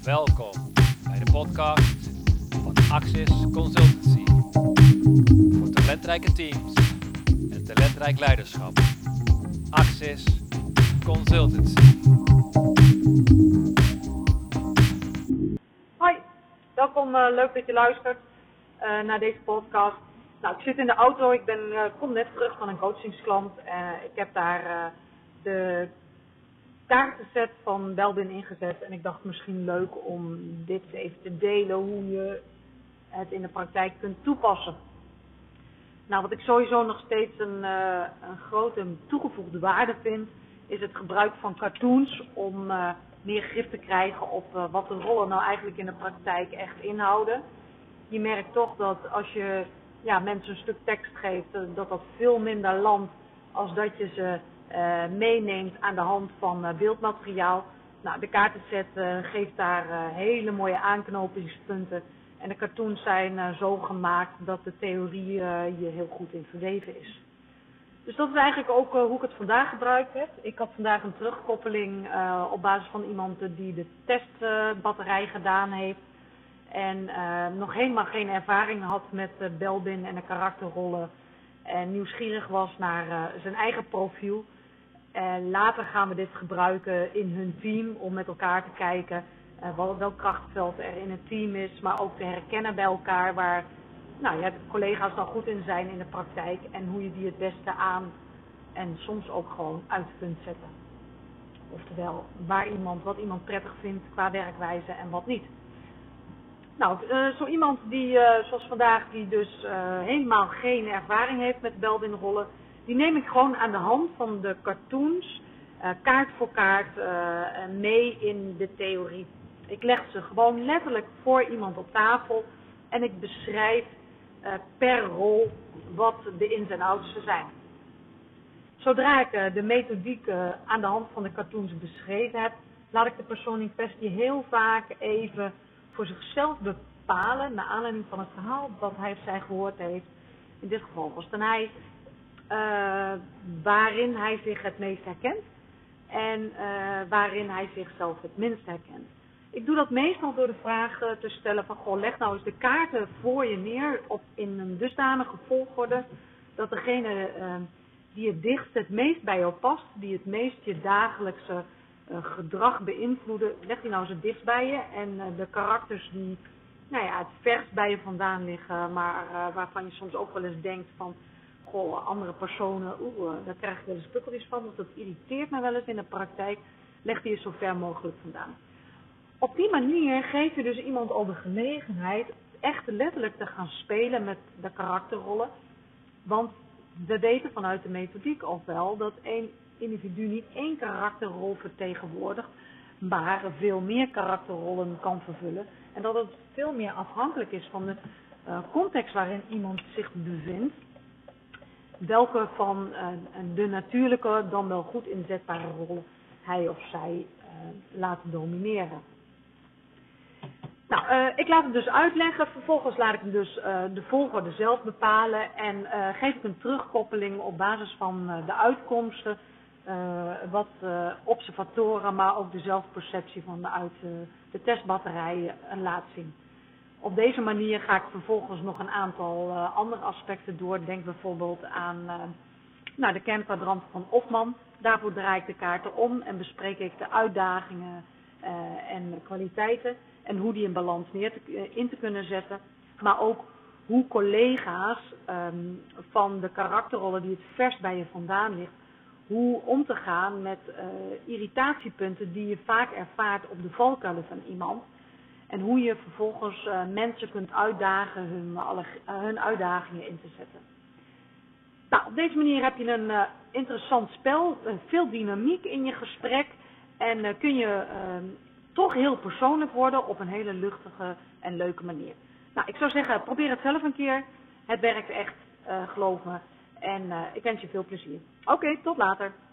Welkom bij de podcast van Axis Consultancy. Voor talentrijke teams en talentrijk leiderschap. Axis Consultancy. Hoi, welkom. Leuk dat je luistert naar deze podcast. Nou, ik zit in de auto. Ik kom net terug van een coachingsklant. Ik heb daar de kaartenset van Belbin ingezet. En ik dacht misschien leuk om dit even te delen, hoe je het in de praktijk kunt toepassen. Nou, wat ik sowieso nog steeds een grote toegevoegde waarde vind, is het gebruik van cartoons om meer grip te krijgen op wat de rollen nou eigenlijk in de praktijk echt inhouden. Je merkt toch dat als je mensen een stuk tekst geeft, dat veel minder landt als dat je ze meeneemt aan de hand van beeldmateriaal. Nou, de kaartenset geeft daar hele mooie aanknopingspunten. En de cartoons zijn zo gemaakt dat de theorie hier heel goed in verweven is. Dus dat is eigenlijk ook hoe ik het vandaag gebruikt heb. Ik had vandaag een terugkoppeling op basis van iemand die de testbatterij gedaan heeft. En nog helemaal geen ervaring had met Belbin en de karakterrollen. En nieuwsgierig was naar zijn eigen profiel. En later gaan we dit gebruiken in hun team om met elkaar te kijken welk krachtveld er in het team is. Maar ook te herkennen bij elkaar waar de collega's dan goed in zijn in de praktijk. En hoe je die het beste aan en soms ook gewoon uit kunt zetten. Oftewel, wat iemand prettig vindt qua werkwijze en wat niet. Nou, zo iemand die, zoals vandaag, die dus helemaal geen ervaring heeft met Belbin-rollen, die neem ik gewoon aan de hand van de cartoons, kaart voor kaart, mee in de theorie. Ik leg ze gewoon letterlijk voor iemand op tafel en ik beschrijf per rol wat de ins en outs zijn. Zodra ik de methodiek aan de hand van de cartoons beschreven heb, laat ik de persoon in kwestie heel vaak even voor zichzelf bepalen, naar aanleiding van het verhaal dat hij of zij gehoord heeft. In dit geval was het hij, waarin hij zich het meest herkent en waarin hij zichzelf het minst herkent. Ik doe dat meestal door de vraag te stellen van, leg nou eens de kaarten voor je neer in een dusdanige volgorde dat degene die het meest bij jou past, die het meest je dagelijkse gedrag beïnvloeden, leg die nou eens het dichtst bij je. En de karakters die het verst bij je vandaan liggen, maar waarvan je soms ook wel eens denkt van, andere personen, daar krijg ik wel eens pukkeltjes van, of dat irriteert me wel eens in de praktijk, leg die eens zo ver mogelijk vandaan. Op die manier geef je dus iemand al de gelegenheid echt letterlijk te gaan spelen met de karakterrollen. Want we weten vanuit de methodiek al wel dat één individu niet één karakterrol vertegenwoordigt, maar veel meer karakterrollen kan vervullen. En dat het veel meer afhankelijk is van de context waarin iemand zich bevindt, welke van de natuurlijke dan wel goed inzetbare rollen hij of zij laat domineren. Nou, ik laat het dus uitleggen, vervolgens laat ik hem dus de volgorde zelf bepalen en geef ik een terugkoppeling op basis van de uitkomsten, wat observatoren, maar ook de zelfperceptie uit de testbatterij laat zien. Op deze manier ga ik vervolgens nog een aantal andere aspecten door. Denk bijvoorbeeld aan de kernkwadrant van Hofman. Daarvoor draai ik de kaarten om en bespreek ik de uitdagingen en kwaliteiten en hoe die in balans in te kunnen zetten. Maar ook hoe collega's van de karakterrollen die het verst bij je vandaan ligt, hoe om te gaan met irritatiepunten die je vaak ervaart op de valkuilen van iemand. En hoe je vervolgens mensen kunt uitdagen hun uitdagingen in te zetten. Nou, op deze manier heb je een interessant spel, veel dynamiek in je gesprek. En kun je toch heel persoonlijk worden op een hele luchtige en leuke manier. Nou, ik zou zeggen, probeer het zelf een keer. Het werkt echt, geloof me. En ik wens je veel plezier. Oké, tot later.